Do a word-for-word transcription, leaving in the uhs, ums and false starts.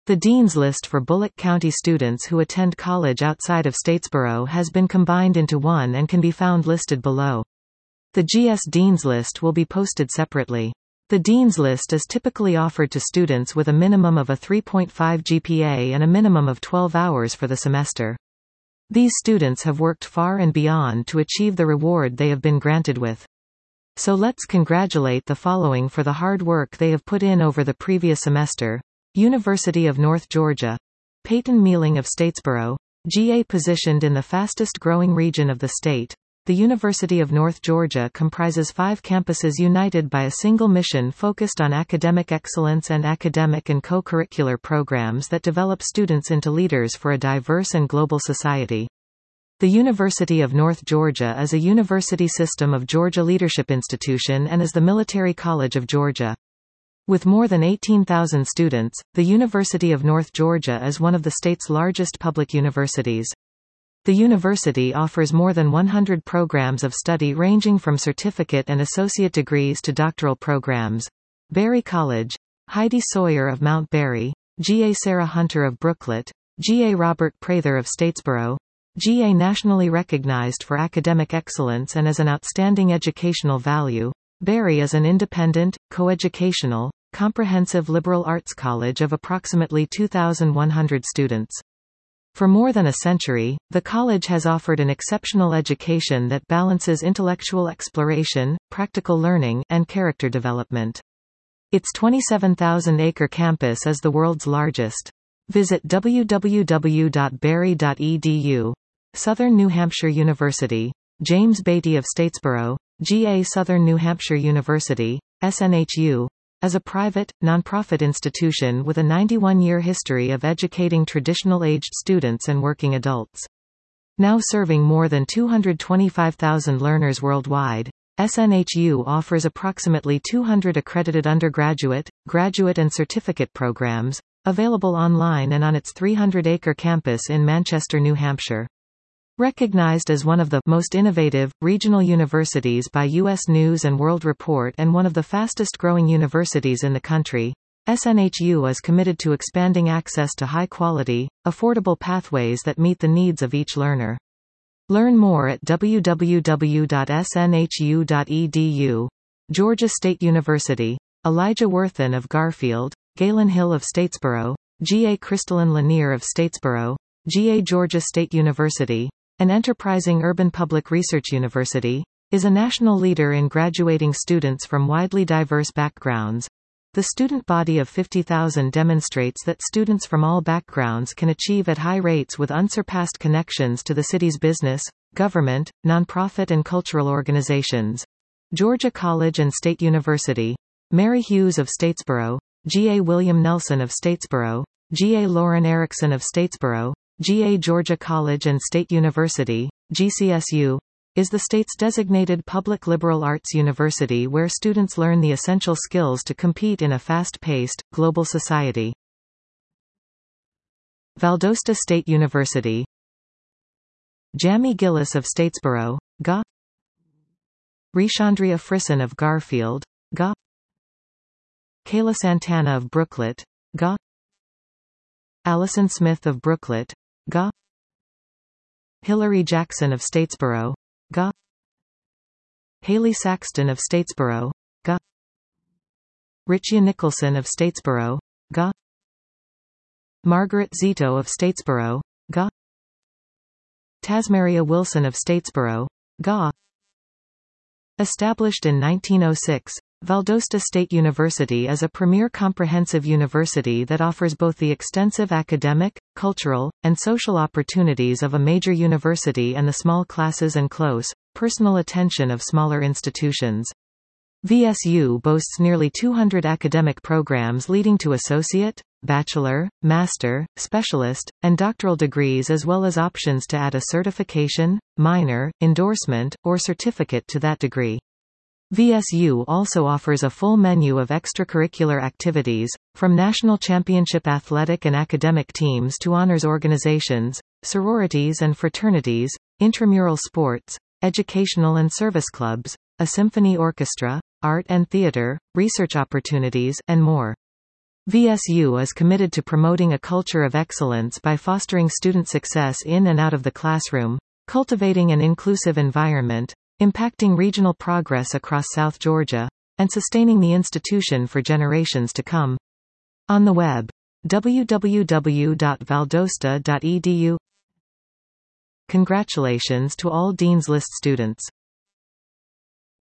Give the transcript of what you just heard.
The Dean's List for Bullock County students who attend college outside of Statesboro has been combined into one and can be found listed below. The G S Dean's List will be posted separately. The Dean's List is typically offered to students with a minimum of a three point five G P A and a minimum of twelve hours for the semester. These students have worked far and beyond to achieve the reward they have been granted with. So let's congratulate the following for the hard work they have put in over the previous semester. University of North Georgia. Peyton Mealing of Statesboro, G A positioned in the fastest growing region of the state. The University of North Georgia comprises five campuses united by a single mission focused on academic excellence and academic and co-curricular programs that develop students into leaders for a diverse and global society. The University of North Georgia is a university system of Georgia leadership institution and is the military college of Georgia. With more than eighteen thousand students, the University of North Georgia is one of the state's largest public universities. The university offers more than one hundred programs of study ranging from certificate and associate degrees to doctoral programs. Berry College. Heidi Sawyer of Mount Berry, G A Sarah Hunter of Brooklet, G A Robert Prather of Statesboro, G A nationally recognized for academic excellence and as an outstanding educational value. Berry is an independent, coeducational, comprehensive liberal arts college of approximately two thousand one hundred students. For more than a century, the college has offered an exceptional education that balances intellectual exploration, practical learning, and character development. Its twenty-seven thousand acre campus is the world's largest. Visit w w w dot berry dot e d u. Southern New Hampshire University. James Beatty of Statesboro, G A Southern New Hampshire University, S N H U, is a private, nonprofit institution with a ninety-one year history of educating traditional-aged students and working adults. Now serving more than two hundred twenty-five thousand learners worldwide, S N H U offers approximately two hundred accredited undergraduate, graduate and certificate programs, available online and on its three hundred acre campus in Manchester, New Hampshire. Recognized as one of the most innovative regional universities by U S News and World Report and one of the fastest-growing universities in the country, S N H U is committed to expanding access to high-quality, affordable pathways that meet the needs of each learner. Learn more at w w w dot s n h u dot e d u. Georgia State University. Elijah Worthen of Garfield, Galen Hill of Statesboro, G A Crystalline Lanier of Statesboro, G A Georgia State University, an enterprising urban public research university, is a national leader in graduating students from widely diverse backgrounds. The student body of fifty thousand demonstrates that students from all backgrounds can achieve at high rates with unsurpassed connections to the city's business, government, nonprofit and cultural organizations. Georgia College and State University. Mary Hughes of Statesboro, G A William Nelson of Statesboro, G A Lauren Erickson of Statesboro, G A Georgia College and State University, G C S U, is the state's designated public liberal arts university where students learn the essential skills to compete in a fast-paced, global society. Valdosta State University. Jamie Gillis of Statesboro, G A. Rishandria Frisson of Garfield, G A. Kayla Santana of Brooklet, G A. Allison Smith of Brooklet, G A. Hillary Jackson of Statesboro, G A. Haley Saxton of Statesboro, G A. Richia Nicholson of Statesboro, G A. Margaret Zito of Statesboro, G A. Tasmaria Wilson of Statesboro, G A. Established in nineteen oh six, Valdosta State University is a premier comprehensive university that offers both the extensive academic, cultural, and social opportunities of a major university and the small classes and close, personal attention of smaller institutions. V S U boasts nearly two hundred academic programs leading to associate, bachelor, master, specialist, and doctoral degrees as well as options to add a certification, minor, endorsement, or certificate to that degree. V S U also offers a full menu of extracurricular activities, from national championship athletic and academic teams to honors organizations, sororities and fraternities, intramural sports, educational and service clubs, a symphony orchestra, art and theater, research opportunities, and more. V S U is committed to promoting a culture of excellence by fostering student success in and out of the classroom, cultivating an inclusive environment, impacting regional progress across South Georgia, and sustaining the institution for generations to come. On the web. w w w dot valdosta dot e d u. Congratulations to all Dean's List students.